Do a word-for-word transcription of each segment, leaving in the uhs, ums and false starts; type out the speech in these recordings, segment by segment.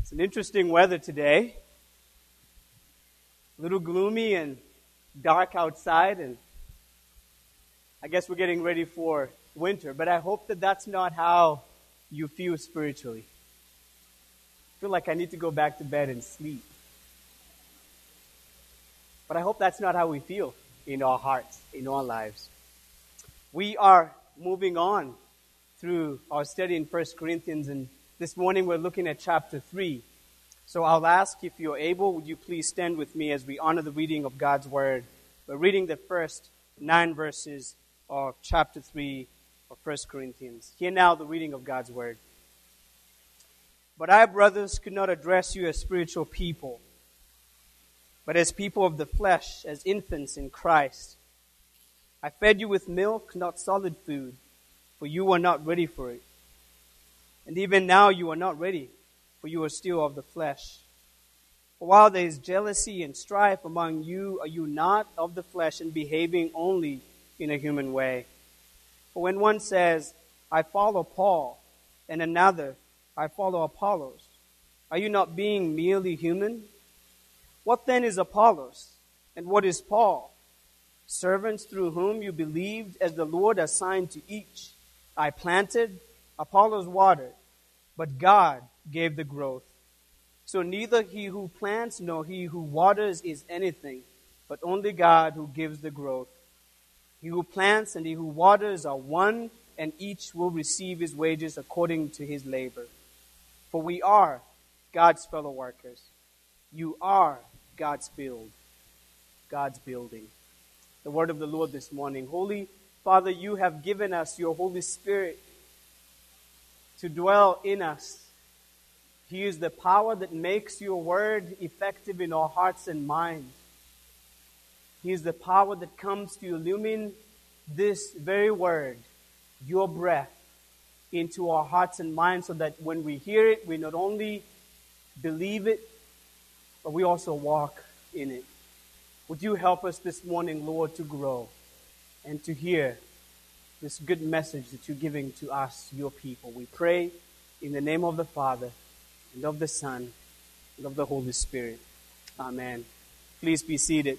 It's an interesting weather today. A little gloomy and dark outside, and I guess we're getting ready for winter. But I hope that that's not how you feel spiritually. I feel like I need to go back to bed and sleep. But I hope that's not how we feel in our hearts, in our lives. We are moving on through our study in First Corinthians, and this morning we're looking at chapter three. So I'll ask, if you're able, would you please stand with me as we honor the reading of God's Word. We're reading the first nine verses of chapter three of First Corinthians. Hear now the reading of God's Word. But I, brothers, could not address you as spiritual people, but as people of the flesh, as infants in Christ. I fed you with milk, not solid food, for you were not ready for it. And even now you are not ready, for you are still of the flesh. For while there is jealousy and strife among you, are you not of the flesh and behaving only in a human way? For when one says, I follow Paul, and another, I follow Apollos, are you not being merely human? What then is Apollos, and what is Paul? Servants through whom you believed, as the Lord assigned to each. I planted, Apollos watered, but God gave the growth. So neither he who plants nor he who waters is anything, but only God who gives the growth. He who plants and he who waters are one, and each will receive his wages according to his labor. For we are God's fellow workers. You are God's build, God's building. The word of the Lord this morning. Holy Father, you have given us your Holy Spirit to dwell in us. He is the power that makes your word effective in our hearts and minds. He is the power that comes to illumine this very word, your breath, into our hearts and minds, so that when we hear it, we not only believe it, but we also walk in it. Would you help us this morning, Lord, to grow and to hear this good message that you're giving to us, your people. We pray in the name of the Father, and of the Son, and of the Holy Spirit. Amen. Please be seated.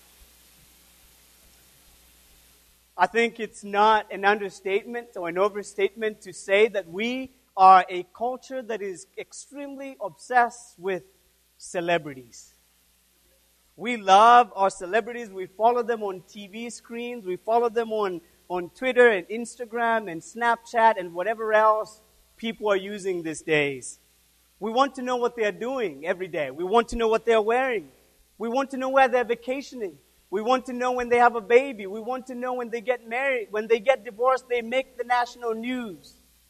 I think it's not an understatement or an overstatement to say that we are a culture that is extremely obsessed with celebrities. We love our celebrities. We follow them on T V screens. We follow them on, on Twitter and Instagram and Snapchat and whatever else people are using these days. We want to know what they're doing every day. We want to know what they're wearing. We want to know where they're vacationing. We want to know when they have a baby. We want to know when they get married. When they get divorced, they make the national news.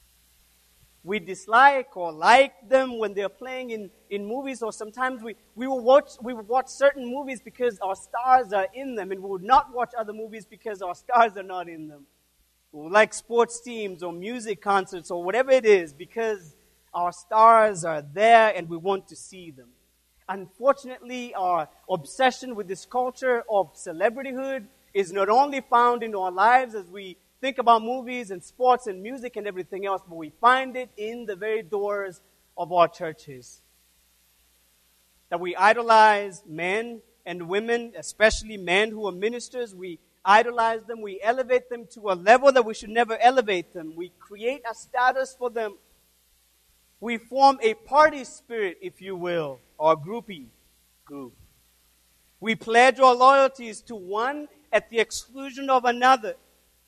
We dislike or like them when they're playing in, in movies, or sometimes we, we will watch we will watch certain movies because our stars are in them, and we would not watch other movies because our stars are not in them. We like sports teams or music concerts or whatever it is because our stars are there and we want to see them. Unfortunately, our obsession with this culture of celebrityhood is not only found in our lives as we think about movies and sports and music and everything else, but we find it in the very doors of our churches. That we idolize men and women, especially men who are ministers. We idolize them. We elevate them to a level that we should never elevate them. We create a status for them. We form a party spirit, if you will, or a groupie group. We pledge our loyalties to one at the exclusion of another,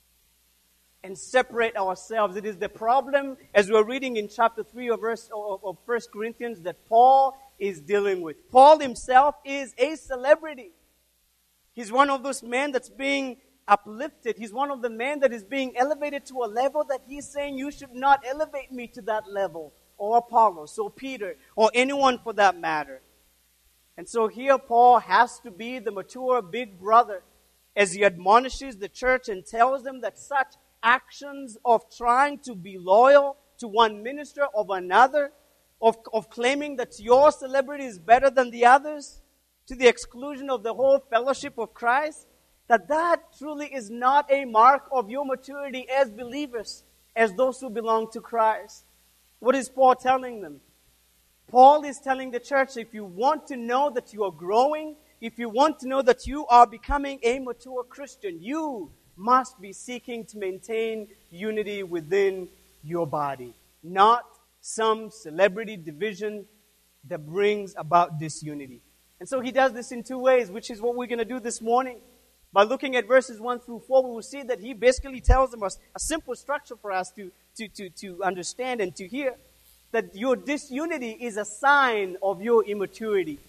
and separate ourselves. It is the problem, as we're reading in chapter three of, verse, of, of First Corinthians, that Paul is dealing with. Paul himself is a celebrity. He's one of those men that's being uplifted. He's one of the men that is being elevated to a level that he's saying, you should not elevate me to that level, or Apollos, or Peter, or anyone for that matter. And so here Paul has to be the mature big brother as he admonishes the church and tells them that such actions of trying to be loyal to one minister of another, of, of claiming that your celebrity is better than the others, to the exclusion of the whole fellowship of Christ, that that truly is not a mark of your maturity as believers, as those who belong to Christ. What is Paul telling them? Paul is telling the church, if you want to know that you are growing, if you want to know that you are becoming a mature Christian, you must be seeking to maintain unity within your body, not some celebrity division that brings about disunity. And so he does this in two ways, which is what we're going to do this morning. By looking at verses one through four, we will see that he basically tells them a, a simple structure for us to, to, to, to understand and to hear. That your disunity is a sign of your immaturity.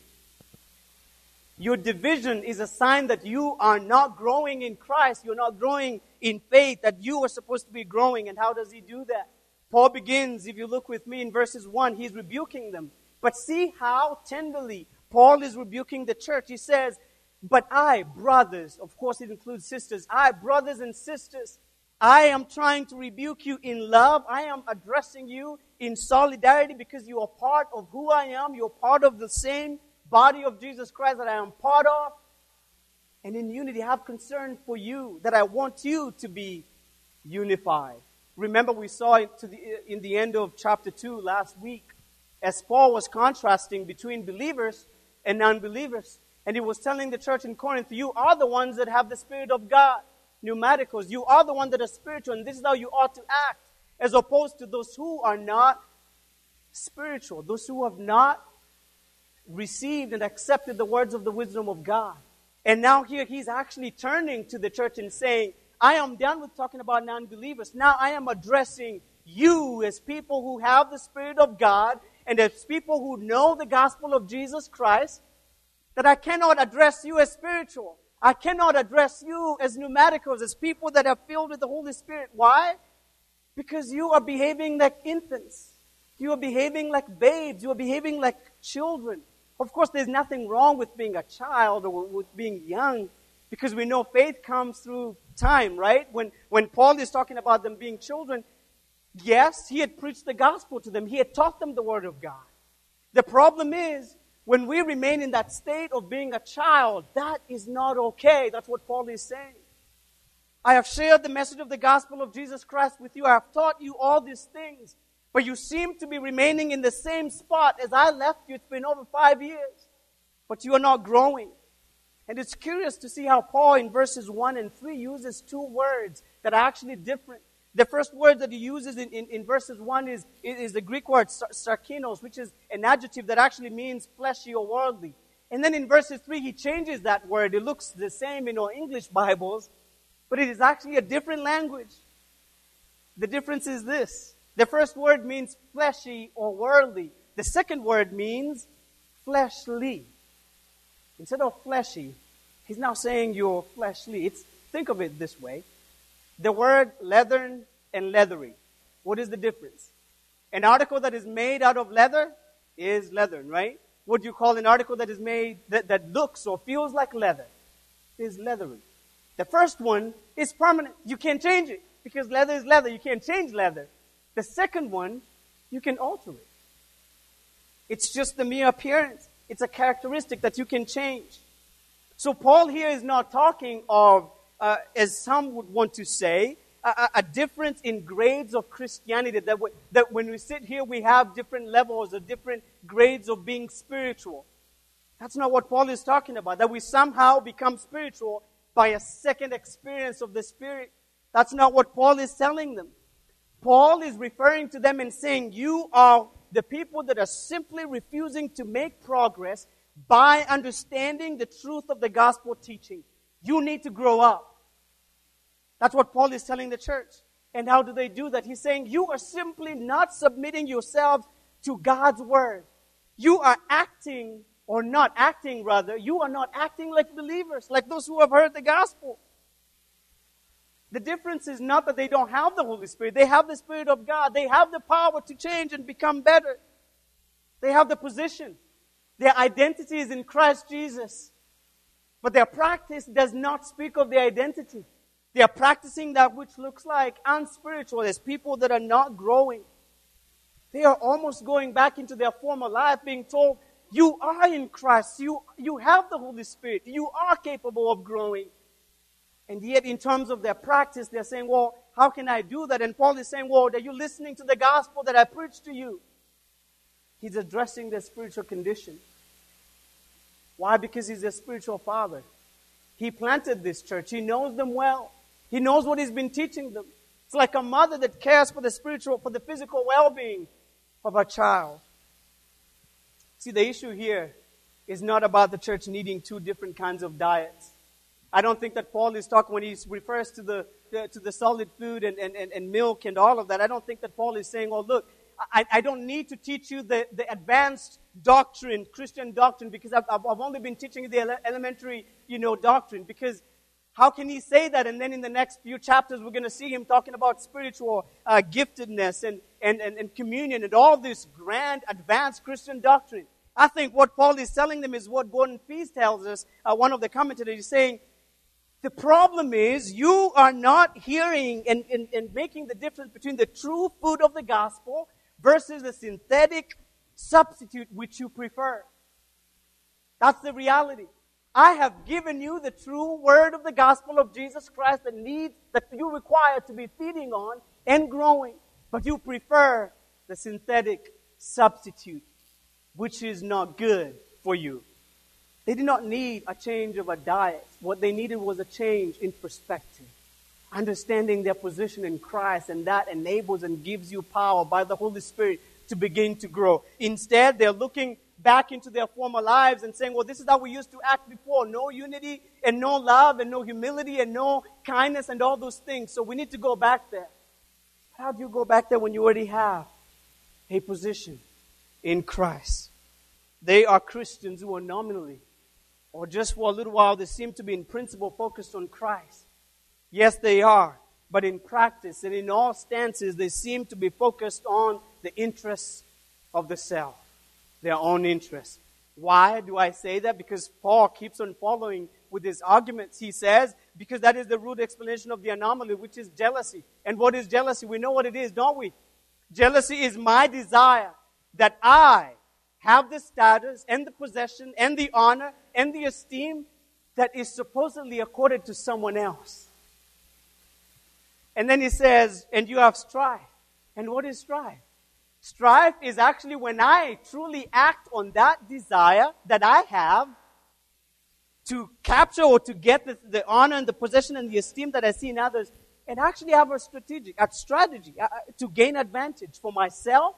Your division is a sign that you are not growing in Christ. You're not growing in faith, that you are supposed to be growing. And how does he do that? Paul begins, if you look with me in verses one, he's rebuking them. But see how tenderly Paul is rebuking the church. He says, but I, brothers, of course it includes sisters, I, brothers and sisters, I am trying to rebuke you in love. I am addressing you in solidarity because you are part of who I am. You're part of the same body of Jesus Christ that I am part of. And in unity, I have concern for you, that I want you to be unified. Remember, we saw it to the, in the end of chapter two last week, as Paul was contrasting between believers and non-believers. And he was telling the church in Corinth, you are the ones that have the Spirit of God. Pneumaticals, you are the one that are spiritual, and this is how you ought to act, as opposed to those who are not spiritual, those who have not received and accepted the words of the wisdom of God. And now here he's actually turning to the church and saying, I am done with talking about non-believers. Now I am addressing you as people who have the Spirit of God and as people who know the gospel of Jesus Christ, that I cannot address you as spiritual. I cannot address you as pneumaticals, as people that are filled with the Holy Spirit. Why? Because you are behaving like infants. You are behaving like babes. You are behaving like children. Of course, there's nothing wrong with being a child or with being young, because we know faith comes through time, right? When, when Paul is talking about them being children, yes, he had preached the gospel to them. He had taught them the word of God. The problem is, when we remain in that state of being a child, that is not okay. That's what Paul is saying. I have shared the message of the gospel of Jesus Christ with you. I have taught you all these things. But you seem to be remaining in the same spot as I left you. It's been over five years. But you are not growing. And it's curious to see how Paul in verses one and three uses two words that are actually different. The first word that he uses in, in, in verses one is, is the Greek word sarkinos, which is an adjective that actually means fleshy or worldly. And then in verses three, he changes that word. It looks the same in our English Bibles, but it is actually a different language. The difference is this. The first word means fleshy or worldly. The second word means fleshly. Instead of fleshy, he's now saying you're fleshly. It's, think of it this way. The word leathern and leathery. What is the difference? An article that is made out of leather is leathern, right? What do you call an article that is made, that, that looks or feels like leather? Is leathery. The first one is permanent. You can't change it because leather is leather. You can't change leather. The second one, you can alter it. It's just the mere appearance. It's a characteristic that you can change. So Paul here is not talking of Uh, as some would want to say, a, a difference in grades of Christianity. That, w- that when we sit here, we have different levels or different grades of being spiritual. That's not what Paul is talking about. That we somehow become spiritual by a second experience of the Spirit. That's not what Paul is telling them. Paul is referring to them and saying, you are the people that are simply refusing to make progress by understanding the truth of the gospel teaching. You need to grow up. That's what Paul is telling the church. And how do they do that? He's saying you are simply not submitting yourselves to God's word. You are acting, or not acting rather, you are not acting like believers, like those who have heard the gospel. The difference is not that they don't have the Holy Spirit. They have the Spirit of God. They have the power to change and become better. They have the position. Their identity is in Christ Jesus. But their practice does not speak of their identity. They are practicing that which looks like unspiritual, as people that are not growing. They are almost going back into their former life, being told, you are in Christ, you, you have the Holy Spirit, you are capable of growing. And yet in terms of their practice, they're saying, well, how can I do that? And Paul is saying, well, are you listening to the gospel that I preached to you? He's addressing their spiritual condition. Why? Because he's their spiritual father. He planted this church. He knows them well. He knows what he's been teaching them. It's like a mother that cares for the spiritual, for the physical well-being of her child. See, the issue here is not about the church needing two different kinds of diets. I don't think that Paul is talking when he refers to the, the to the solid food and, and, and, and milk and all of that. I don't think that Paul is saying, oh, look, I, I don't need to teach you the, the advanced doctrine, Christian doctrine, because I've, I've only been teaching you the ele- elementary, you know, doctrine. Because how can he say that? And then in the next few chapters, we're going to see him talking about spiritual uh, giftedness and, and, and, and communion and all this grand, advanced Christian doctrine. I think what Paul is telling them is what Gordon Feast tells us, uh, one of the commentators is saying, the problem is you are not hearing and, and, and making the difference between the true food of the gospel versus the synthetic substitute which you prefer. That's the reality. I have given you the true word of the gospel of Jesus Christ that needs, that you require to be feeding on and growing. But you prefer the synthetic substitute, which is not good for you. They did not need a change of a diet. What they needed was a change in perspective. Understanding their position in Christ, and that enables and gives you power by the Holy Spirit to begin to grow. Instead, they're looking back into their former lives and saying, well, this is how we used to act before. No unity and no love and no humility and no kindness and all those things. So we need to go back there. How do you go back there when you already have a position in Christ? They are Christians who are nominally, or just for a little while, they seem to be in principle focused on Christ. Yes, they are. But in practice and in all stances, they seem to be focused on the interests of the self, their own interests. Why do I say that? Because Paul keeps on following with his arguments. He says, because that is the root explanation of the anomaly, which is jealousy. And what is jealousy? We know what it is, don't we? Jealousy is my desire that I have the status and the possession and the honor and the esteem that is supposedly accorded to someone else. And then he says, and you have strife. And what is strife? Strife is actually when I truly act on that desire that I have to capture or to get the, the honor and the possession and the esteem that I see in others, and actually have a strategic, a strategy uh, to gain advantage for myself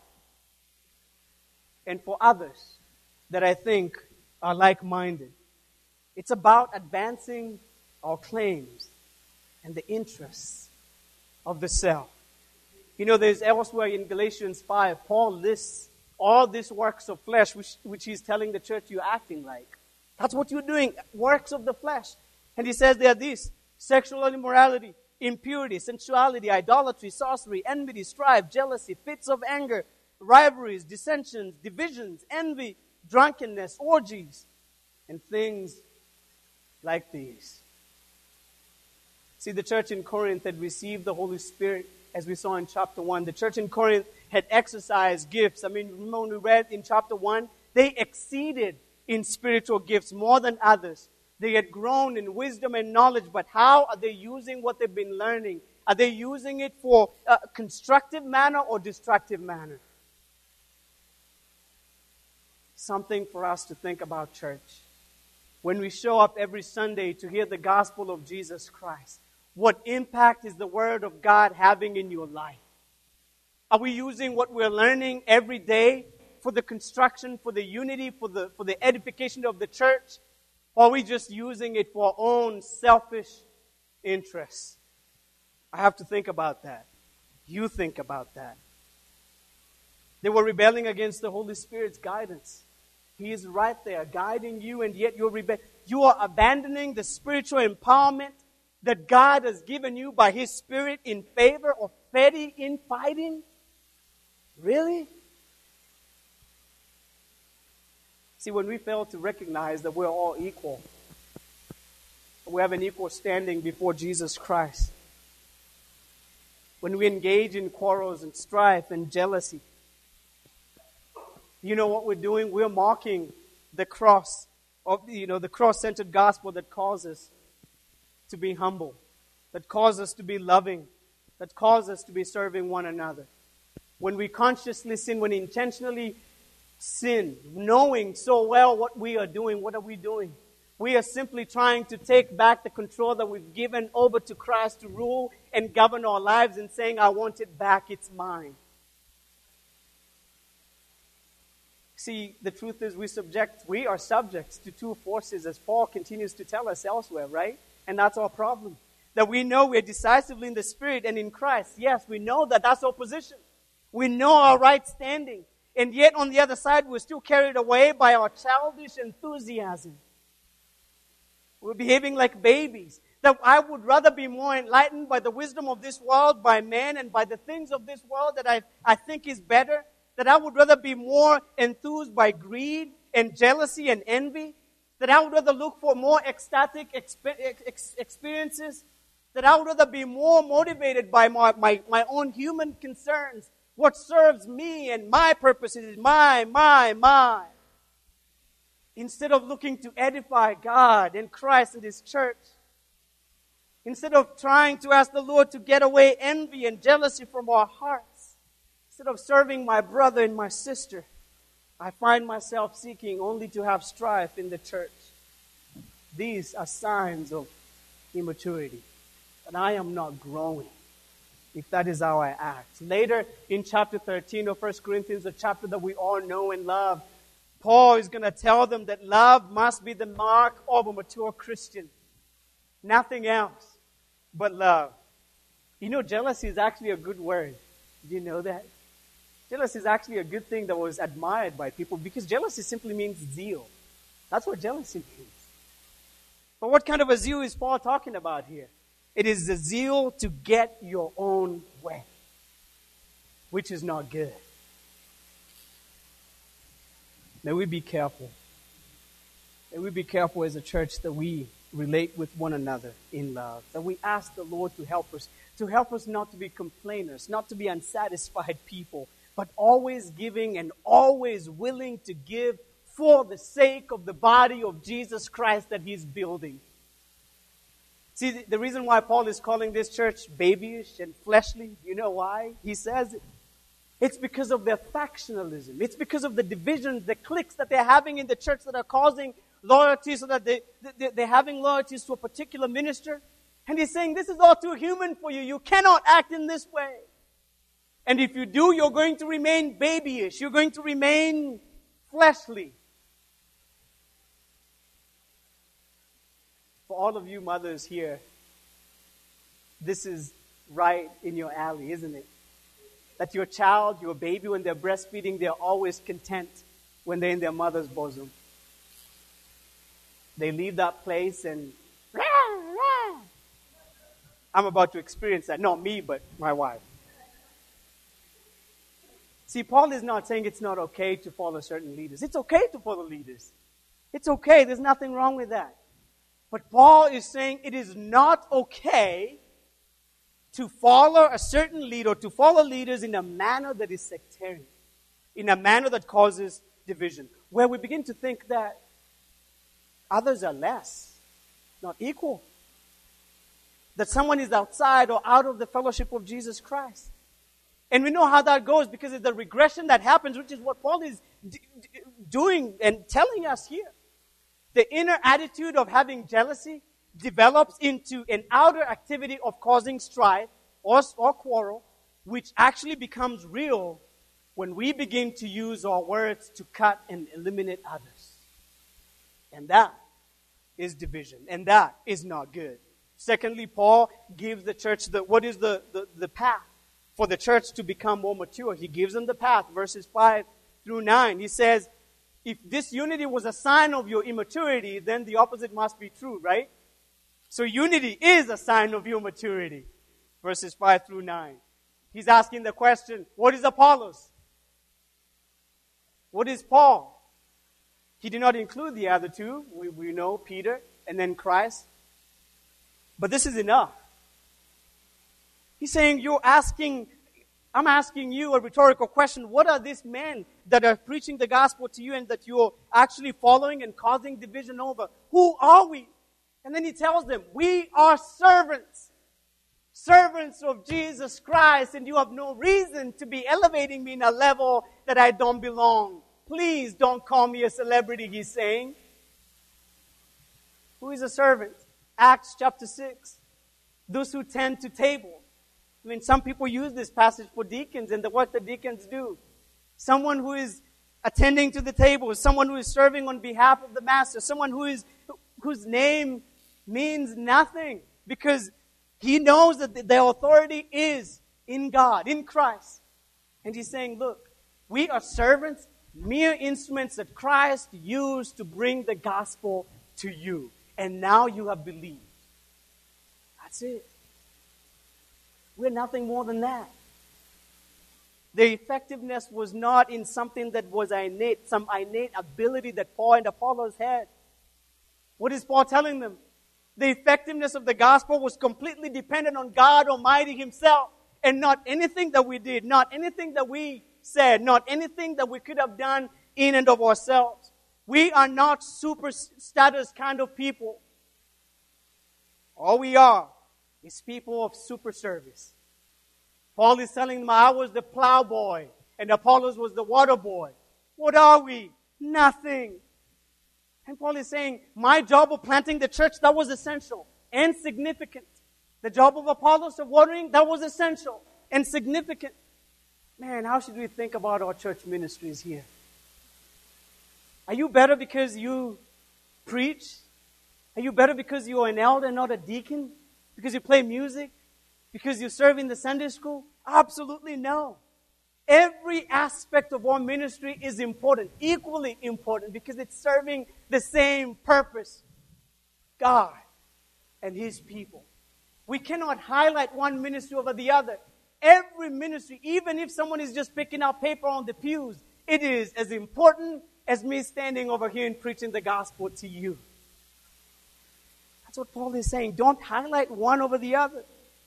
and for others that I think are like-minded. It's about advancing our claims and the interests of the self. You know, there's elsewhere in Galatians five, Paul lists all these works of flesh which, which he's telling the church you're acting like. That's what you're doing, works of the flesh. And he says they are these: sexual immorality, impurity, sensuality, idolatry, sorcery, enmity, strife, jealousy, fits of anger, rivalries, dissensions, divisions, envy, drunkenness, orgies, and things like these. See, the church in Corinth had received the Holy Spirit, as we saw in chapter one. The church in Corinth had exercised gifts. I mean, remember when we read in chapter one? They exceeded in spiritual gifts more than others. They had grown in wisdom and knowledge, but how are they using what they've been learning? Are they using it for a constructive manner or destructive manner? Something for us to think about, church. When we show up every Sunday to hear the gospel of Jesus Christ, what impact is the Word of God having in your life? Are we using what we're learning every day for the construction, for the unity, for the, for the edification of the church? Or are we just using it for our own selfish interests? I have to think about that. You think about that. They were rebelling against the Holy Spirit's guidance. He is right there guiding you, and yet you're rebelling. You are abandoning the spiritual empowerment that God has given you by His Spirit in favor of petty infighting? Really? See, when we fail to recognize that we're all equal, we have an equal standing before Jesus Christ, when we engage in quarrels and strife and jealousy, you know what we're doing? We're mocking the cross of, you know, the cross-centered gospel that calls us to be humble, that calls us to be loving, that calls us to be serving one another. When we consciously sin, when intentionally sin, knowing so well what we are doing. What are we doing? We are simply trying to take back the control that we've given over to Christ to rule and govern our lives and saying, I want it back, it's mine. See, the truth is we subject, we are subjects to two forces, as Paul continues to tell us elsewhere, right? And that's our problem. That we know we're decisively in the Spirit and in Christ. Yes, we know that that's our position. We know our right standing. And yet on the other side, we're still carried away by our childish enthusiasm. We're behaving like babies. That I would rather be more enlightened by the wisdom of this world, by man, and by the things of this world that I, I think is better. That I would rather be more enthused by greed and jealousy and envy. That I would rather look for more ecstatic exp- ex- experiences. That I would rather be more motivated by my, my, my own human concerns. What serves me and my purposes, my, my, my. Instead of looking to edify God and Christ and His church. Instead of trying to ask the Lord to get away envy and jealousy from our hearts. Instead of serving my brother and my sister, I find myself seeking only to have strife in the church. These are signs of immaturity. And I am not growing if that is how I act. Later in chapter thirteen of First Corinthians, a chapter that we all know and love, Paul is going to tell them that love must be the mark of a mature Christian. Nothing else but love. You know, jealousy is actually a good word. Do you know that? Jealousy is actually a good thing that was admired by people because jealousy simply means zeal. That's what jealousy means. But what kind of a zeal is Paul talking about here? It is the zeal to get your own way, which is not good. May we be careful. May we be careful as a church that we relate with one another in love. That we ask the Lord to help us. To help us not to be complainers, not to be unsatisfied people, but always giving and always willing to give for the sake of the body of Jesus Christ that He's building. See, the, the reason why Paul is calling this church babyish and fleshly, you know why he says it? It's because of their factionalism. It's because of the divisions, the cliques that they're having in the church that are causing loyalty so that they, they, they're having loyalties to a particular minister. And he's saying, this is all too human for you. You cannot act in this way. And if you do, you're going to remain babyish. You're going to remain fleshly. For all of you mothers here, this is right in your alley, isn't it? That your child, your baby, when they're breastfeeding, they're always content when they're in their mother's bosom. They leave that place and rah, rah. I'm about to experience that. Not me, but my wife. See, Paul is not saying it's not okay to follow certain leaders. It's okay to follow leaders. It's okay. There's nothing wrong with that. But Paul is saying it is not okay to follow a certain leader, to follow leaders in a manner that is sectarian, in a manner that causes division, where we begin to think that others are less, not equal, that someone is outside or out of the fellowship of Jesus Christ. And we know how that goes because it's the regression that happens, which is what Paul is d- d- doing and telling us here. The inner attitude of having jealousy develops into an outer activity of causing strife or, or quarrel, which actually becomes real when we begin to use our words to cut and eliminate others. And that is division. And that is not good. Secondly, Paul gives the church the what is the, the, the path for the church to become more mature. He gives them the path, verses five through nine. He says, if this unity was a sign of your immaturity, then the opposite must be true, right? So unity is a sign of your maturity. Verses five through nine. He's asking the question, what is Apollos? What is Paul? He did not include the other two. We, we know Peter and then Christ. But this is enough. He's saying, you're asking, I'm asking you a rhetorical question. What are these men that are preaching the gospel to you and that you're actually following and causing division over? Who are we? And then he tells them, we are servants. Servants of Jesus Christ, and you have no reason to be elevating me in a level that I don't belong. Please don't call me a celebrity, he's saying. Who is a servant? Acts chapter six. Those who tend to table. I mean, some people use this passage for deacons and the work that deacons do. Someone who is attending to the table, someone who is serving on behalf of the master, someone who is whose name means nothing because he knows that the, the authority is in God, in Christ. And he's saying, look, we are servants, mere instruments that Christ used to bring the gospel to you. And now you have believed. That's it. We're nothing more than that. The effectiveness was not in something that was innate, some innate ability that Paul and Apollos had. What is Paul telling them? The effectiveness of the gospel was completely dependent on God Almighty Himself, and not anything that we did, not anything that we said, not anything that we could have done in and of ourselves. We are not super status kind of people. All we are is people of super service. Paul is telling them, I was the plow boy and Apollos was the water boy. What are we? Nothing. And Paul is saying, my job of planting the church, that was essential and significant. The job of Apollos of watering, that was essential and significant. Man, how should we think about our church ministries here? Are you better because you preach? Are you better because you are an elder, not a deacon? Because you play music? Because you serve in the Sunday school? Absolutely no. Every aspect of our ministry is important, equally important, because it's serving the same purpose. God and His people. We cannot highlight one ministry over the other. Every ministry, even if someone is just picking up paper on the pews, it is as important as me standing over here and preaching the gospel to you. That's what Paul is saying. Don't highlight one over the other.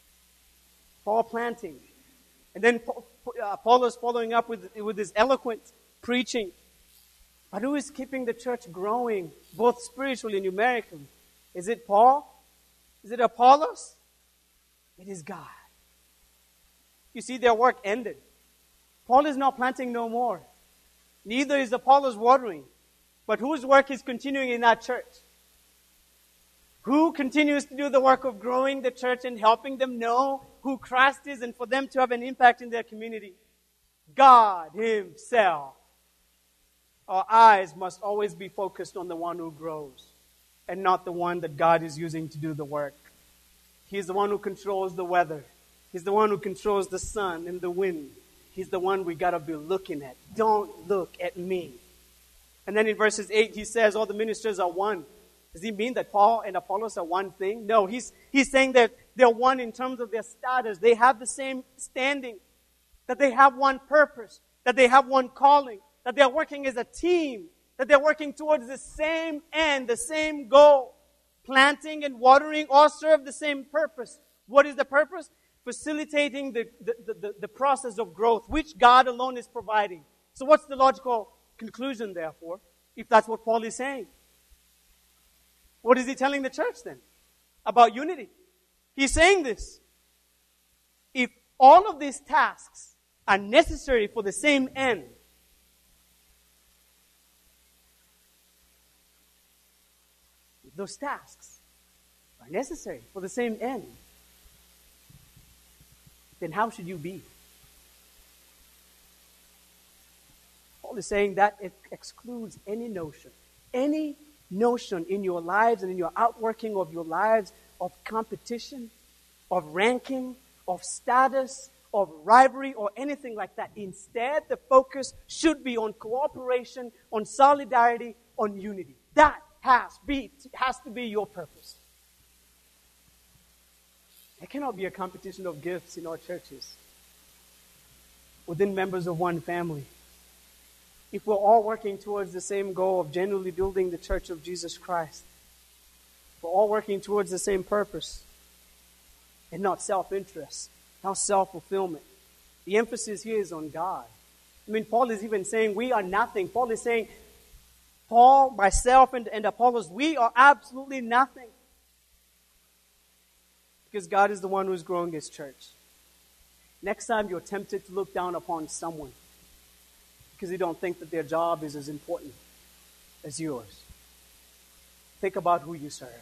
Paul planting. And then uh, Paul is following up with, with his eloquent preaching. But who is keeping the church growing, both spiritually and numerically? Is it Paul? Is it Apollos? It is God. You see, their work ended. Paul is not planting no more. Neither is Apollos watering. But whose work is continuing in that church? Who continues to do the work of growing the church and helping them know who Christ is and for them to have an impact in their community? God Himself. Our eyes must always be focused on the one who grows and not the one that God is using to do the work. He's the one who controls the weather. He's the one who controls the sun and the wind. He's the one we got to be looking at. Don't look at me. And then in verses eight, he says all the ministers are one. Does he mean that Paul and Apollos are one thing? No, he's, he's saying that they're one in terms of their status. They have the same standing. That they have one purpose. That they have one calling. That they're working as a team. That they're working towards the same end, the same goal. Planting and watering all serve the same purpose. What is the purpose? Facilitating the, the, the, the process of growth, which God alone is providing. So what's the logical conclusion, therefore, if that's what Paul is saying? What is he telling the church then? About unity. He's saying this. If all of these tasks are necessary for the same end, if those tasks are necessary for the same end, then how should you be? Paul is saying that it excludes any notion, any notion in your lives and in your outworking of your lives of competition, of ranking, of status, of rivalry, or anything like that. Instead, the focus should be on cooperation, on solidarity, on unity. That has, be, has to be your purpose. There cannot be a competition of gifts in our churches within members of one family. If we're all working towards the same goal of genuinely building the church of Jesus Christ, we're all working towards the same purpose and not self-interest, not self-fulfillment. The emphasis here is on God. I mean, Paul is even saying we are nothing. Paul is saying, Paul, myself, and, and Apollos, we are absolutely nothing. Because God is the one who is growing His church. Next time you're tempted to look down upon someone because they don't think that their job is as important as yours. Think about who you serve.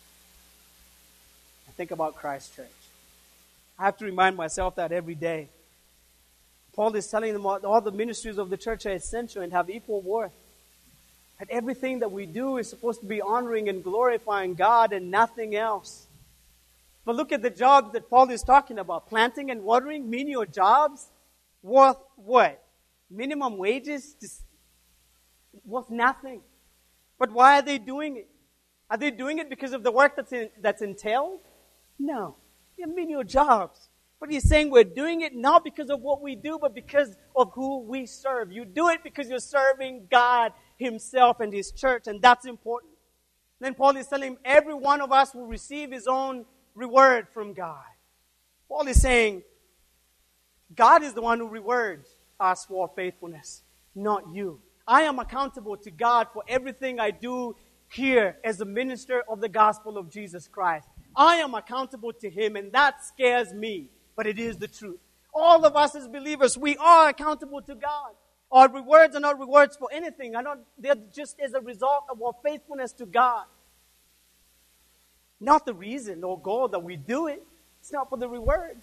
And think about Christ Church. I have to remind myself that every day. Paul is telling them all, all the ministries of the church are essential and have equal worth. That everything that we do is supposed to be honoring and glorifying God and nothing else. But look at the jobs that Paul is talking about. Planting and watering, menial jobs, worth what? Minimum wages? Just worth nothing. But why are they doing it? Are they doing it because of the work that's in, that's entailed? No. They're menial jobs. But he's saying we're doing it not because of what we do, but because of who we serve. You do it because you're serving God Himself and His church, and that's important. Then Paul is telling him every one of us will receive his own reward from God. Paul is saying God is the one who rewards us for faithfulness, not you. I am accountable to God for everything I do here as a minister of the gospel of Jesus Christ. I am accountable to Him, and that scares me, but it is the truth. All of us as believers, we are accountable to God. Our rewards are not rewards for anything. Are not, they're just as a result of our faithfulness to God. Not the reason or goal that we do it. It's not for the reward.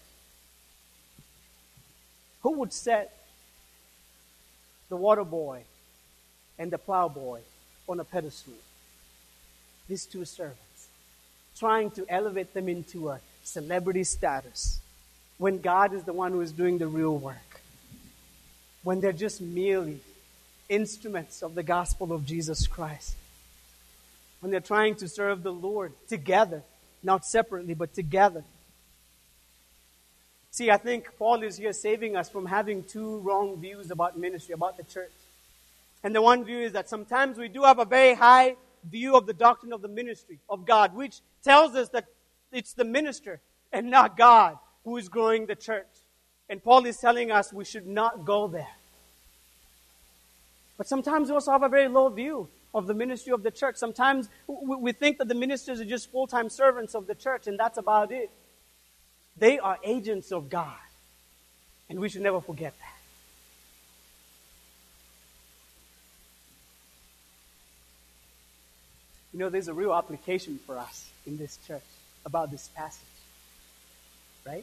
Who would set the water boy and the plow boy on a pedestal? These two servants, trying to elevate them into a celebrity status when God is the one who is doing the real work. When they're just merely instruments of the gospel of Jesus Christ. When they're trying to serve the Lord together, not separately, but together. See, I think Paul is here saving us from having two wrong views about ministry, about the church. And the one view is that sometimes we do have a very high view of the doctrine of the ministry of God, which tells us that it's the minister and not God who is growing the church. And Paul is telling us we should not go there. But sometimes we also have a very low view of the ministry of the church. Sometimes we think that the ministers are just full-time servants of the church, and that's about it. They are agents of God. And we should never forget that. You know, there's a real application for us in this church about this passage. Right?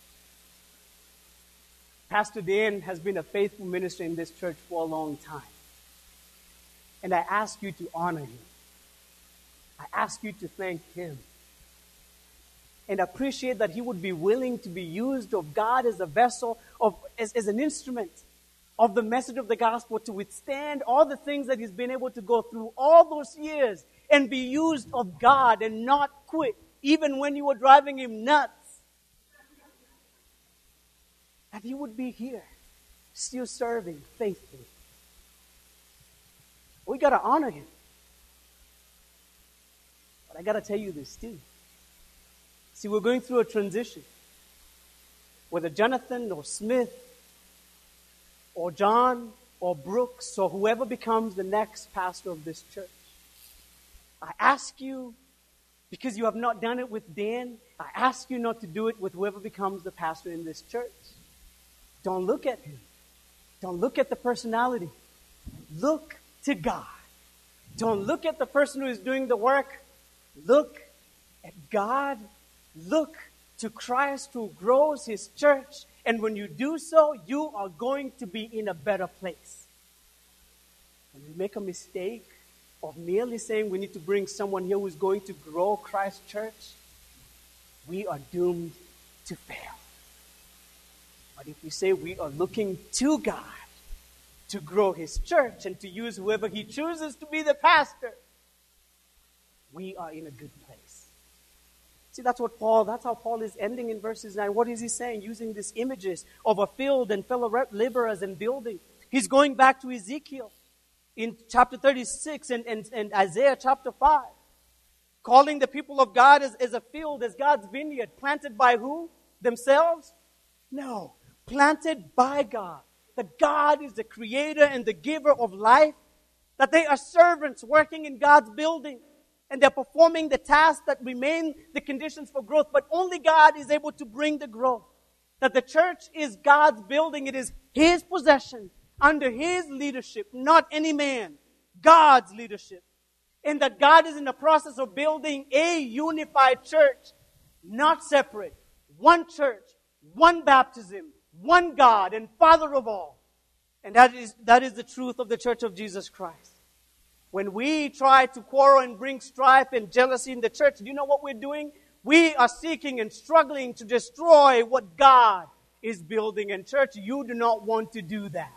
Pastor Dan has been a faithful minister in this church for a long time. And I ask you to honor him. I ask you to thank him. And appreciate that he would be willing to be used of God as a vessel, of as, as an instrument of the message of the gospel to withstand all the things that he's been able to go through all those years and be used of God and not quit, even when you were driving him nuts. That he would be here, still serving faithfully. We got to honor him. But I got to tell you this too. See, we're going through a transition. Whether Jonathan or Smith or John or Brooks or whoever becomes the next pastor of this church, I ask you, because you have not done it with Dan, I ask you not to do it with whoever becomes the pastor in this church. Don't look at him. Don't look at the personality. Look to God. Don't look at the person who is doing the work. Look at God. Look to Christ who grows His church. And when you do so, you are going to be in a better place. When we make a mistake of merely saying we need to bring someone here who is going to grow Christ's church, we are doomed to fail. But if we say we are looking to God to grow His church and to use whoever He chooses to be the pastor, we are in a good place. See, that's what Paul, that's how Paul is ending in verses nine. What is he saying? Using these images of a field and fellow laborers and building. He's going back to Ezekiel in chapter thirty-six and, and, and Isaiah chapter five. Calling the people of God as, as a field, as God's vineyard. Planted by who? Themselves? No. Planted by God. That God is the creator and the giver of life. That they are servants working in God's building. And they're performing the tasks that remain the conditions for growth. But only God is able to bring the growth. That the church is God's building. It is His possession. under His leadership, not any man, God's leadership. And that God is in the process of building a unified church, not separate. One church, one baptism, one God and Father of all. And that is, that is the truth of the Church of Jesus Christ. When we try to quarrel and bring strife and jealousy in the church, do you know what we're doing? We are seeking and struggling to destroy what God is building. And church, you do not want to do that.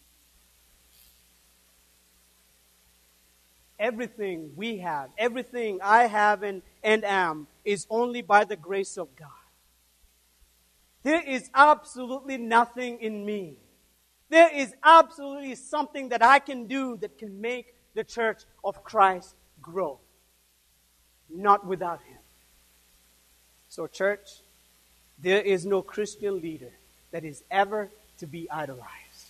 Everything we have, everything I have and, and am, is only by the grace of God. There is absolutely nothing in me. There is absolutely something that I can do that can make the church of Christ grow. Not without Him. So church, there is no Christian leader that is ever to be idolized.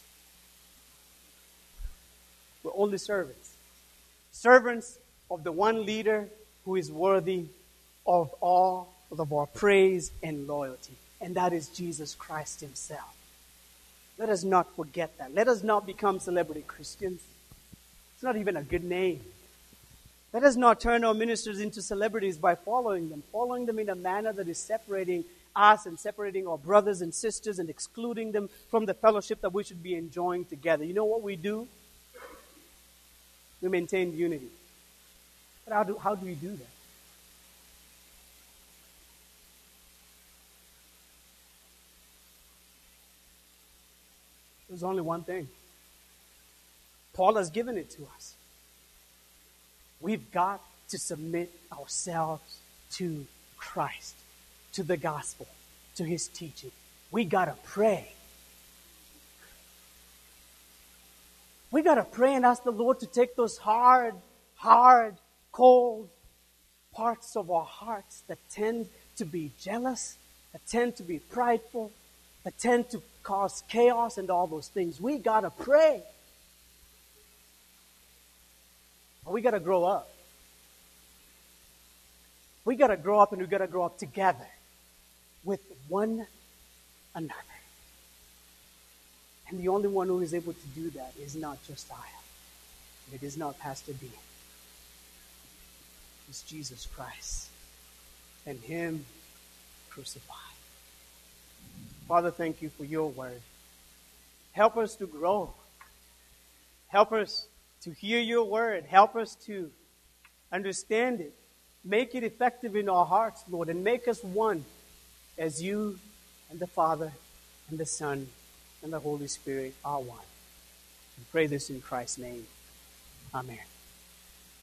We're only servants. Servants of the one leader who is worthy of all of our praise and loyalty. And that is Jesus Christ Himself. Let us not forget that. Let us not become celebrity Christians. It's not even a good name. Let us not turn our ministers into celebrities by following them. Following them in a manner that is separating us and separating our brothers and sisters and excluding them from the fellowship that we should be enjoying together. You know what we do? We maintain unity. But how do, how do we do that? There's only one thing. Paul has given it to us. We've got to submit ourselves to Christ, to the gospel, to His teaching. We got to pray. We got to pray and ask the Lord to take those hard, hard, cold parts of our hearts that tend to be jealous, that tend to be prideful, that tend to cause chaos and all those things. We got to pray. But we got to grow up. We got to grow up, and we got to grow up together with one another. And the only one who is able to do that is not just I. It is not Pastor D. It's Jesus Christ and Him crucified. Father, thank You for Your word. Help us to grow. Help us to hear Your word. Help us to understand it. Make it effective in our hearts, Lord, and make us one as You and the Father and the Son and the Holy Spirit are one. We pray this in Christ's name. Amen.